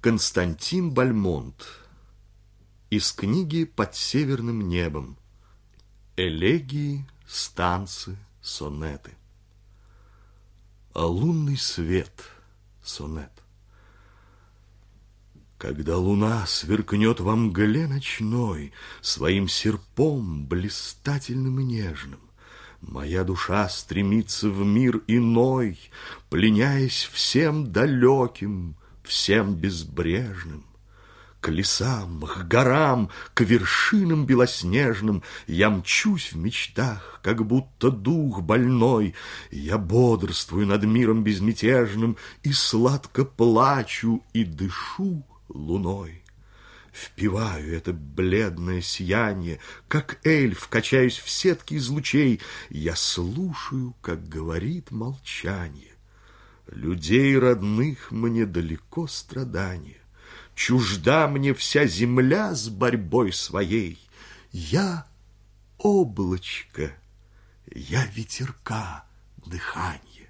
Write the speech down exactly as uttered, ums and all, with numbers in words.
Константин Бальмонт. Из книги «Под северным небом». Элегии, станцы, сонеты. А лунный свет. Сонет. Когда луна сверкнет во мгле ночной своим серпом блистательным и нежным, моя душа стремится в мир иной, пленяясь всем далеким, всем безбрежным. К лесам, к горам, к вершинам белоснежным я мчусь в мечтах, как будто дух больной. Я бодрствую над миром безмятежным и сладко плачу и дышу луной. Впиваю это бледное сияние, как эльф, качаюсь в сетке из лучей. Я слушаю, как говорит молчание. Людей родных мне далеко страдания. Чужда мне вся земля с борьбой своей. Я облачко, я ветерка дыханье.